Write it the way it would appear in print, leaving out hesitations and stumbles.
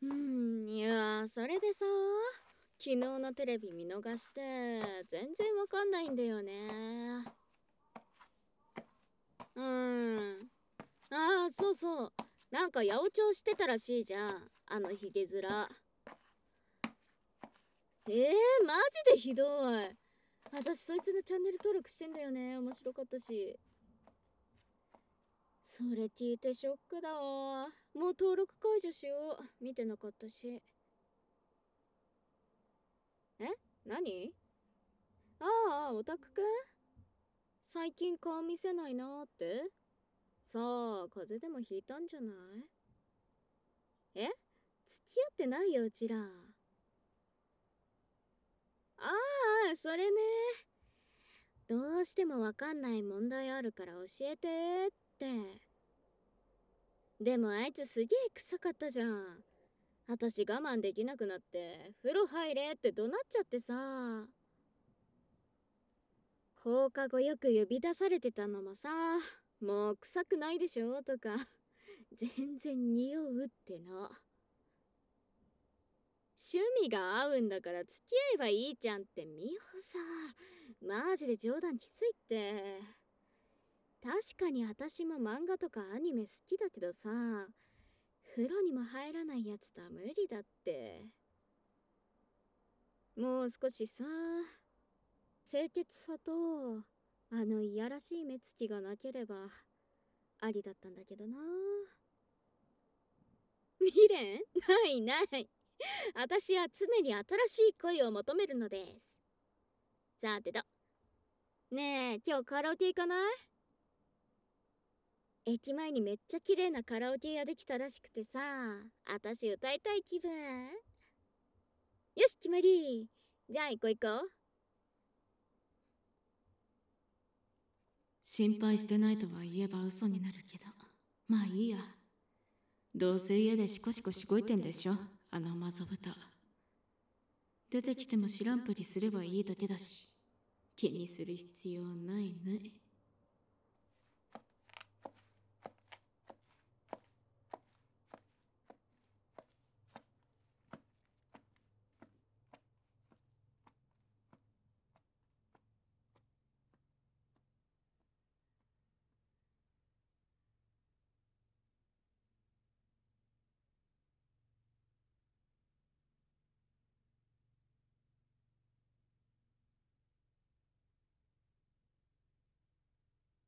いやそれでさ、昨日のテレビ見逃して全然わかんないんだよね。ああ、そうそう。なんか八百長してたらしいじゃん、あのヒゲ面。マジでひどい。私そいつのチャンネル登録してんだよね。面白かったし。それ聞いてショックだわ。もう登録解除しよう。見てなかったし。え、何？ああ、オタクくん、最近顔見せないなーって。さあ、風邪でもひいたんじゃない？え、付き合ってないよ、うちら。ああ、それね。どうしてもわかんない問題あるから教えてって。でもあいつすげえ臭かったじゃん。私我慢できなくなって風呂入れって怒鳴っちゃってさ。放課後よく呼び出されてたのもさ、もう臭くないでしょとか、全然匂うっての。趣味が合うんだから付き合えばいいじゃんって美穂さ、マジで冗談きついって。確かに私も漫画とかアニメ好きだけどさ、風呂にも入らないやつとは無理だって。もう少しさ、清潔さとあのいやらしい目つきがなければありだったんだけどな。未練ないない。私は常に新しい恋を求めるのです。さてと、ねえ、今日カラオケ行かない？駅前にめっちゃ綺麗なカラオケ屋できたらしくてさ、私歌いたい気分。よし決まり。じゃあ行こう行こう。 心配してないとは言えば嘘になるけど、まあいいや。どうせ家でシコシコしごいてんでしょ、あのマゾ豚。出てきても知らんぷりすればいいだけだし、気にする必要ないね。